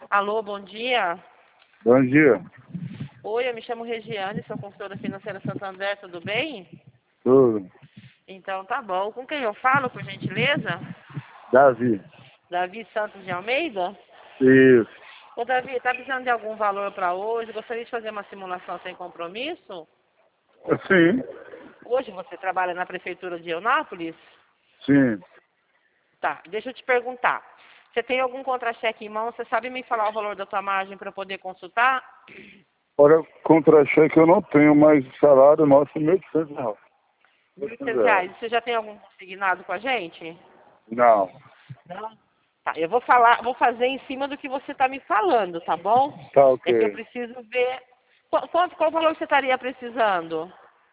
Alô, bom dia. Bom dia. Oi, eu me chamo Regiane, sou consultora financeira Santander, tudo bem? Tudo. Então tá bom. Com quem eu falo, por gentileza? Davi. Davi Santos de Almeida? Isso. Ô Davi, tá precisando de algum valor para hoje? Gostaria de fazer uma simulação sem compromisso? Sim. Hoje você trabalha na prefeitura de Eunápolis? Sim. Tá, deixa eu te perguntar. Você tem algum contra-cheque em mão? Você sabe me falar o valor da tua margem para eu poder consultar? Ora, contra-cheque eu não tenho, mas o salário nosso é R$ 1.800. R$ 1.800. Você já tem algum consignado com a gente? Não. Não? Tá, eu vou fazer em cima do que você está me falando, tá bom? Tá É que eu ok. preciso ver. Qual valor você estaria precisando?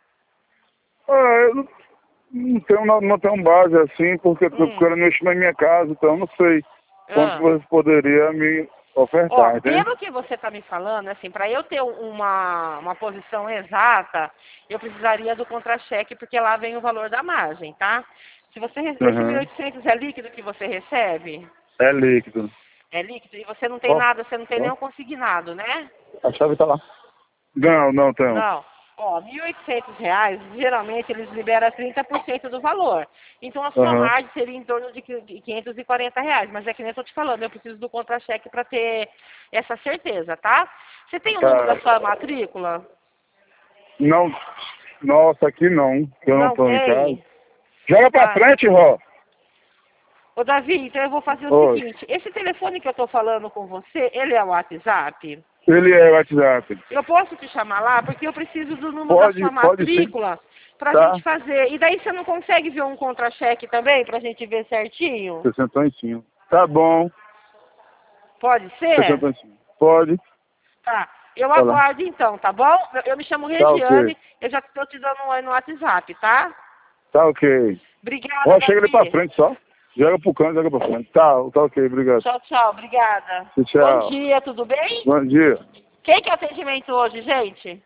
Eu não tenho base assim, porque eu tô Hum. procurando mexer na minha casa, então eu não sei quanto Ah. você poderia me Ó, ofertar, entende? pelo que você está me falando, assim, para eu ter uma posição exata, eu precisaria do contra-cheque, porque lá vem o valor da margem, tá? Se você esse mil e Uhum. oitocentos é líquido que você recebe? É líquido. É líquido e você não tem Ó, nada, você não tem ó. nenhum consignado, né? A chave tá lá. Não tenho. Não. Ó, R$ 1.800, geralmente eles liberam 30% do valor. Então a sua Aham. margem seria em torno de R$ 540. Mas é que nem eu estou te falando, eu preciso do contra-cheque para ter essa certeza, tá? Você tem o número da Tá. sua matrícula? Não. Nossa, aqui não, que eu não Não tô em casa. tem? Joga pra Tá. frente, Ró. Ô Davi, então eu vou fazer o Oi. seguinte, esse telefone que eu estou falando com você, ele é o WhatsApp? Ele é WhatsApp. Eu posso te chamar lá porque eu preciso do número da sua Pode sim. matrícula pra Tá. gente fazer. E daí você não consegue ver um contra-cheque também pra gente ver certinho? Você sentou em cima. Tá bom. Pode Você ser? sentou em cima. Pode. Tá. Eu Tá lá. aguardo então, tá bom? Eu me chamo Tá ok. Regiane, eu já estou te dando um oi no WhatsApp, tá? Tá ok. Obrigada, Ó, chega ali pra Davi. frente só. Joga pro canto, joga pra frente. Tá ok, obrigado. Tchau, tchau, obrigada. Bom Tchau. dia, tudo bem? Bom dia. Quem que é atendimento hoje, gente?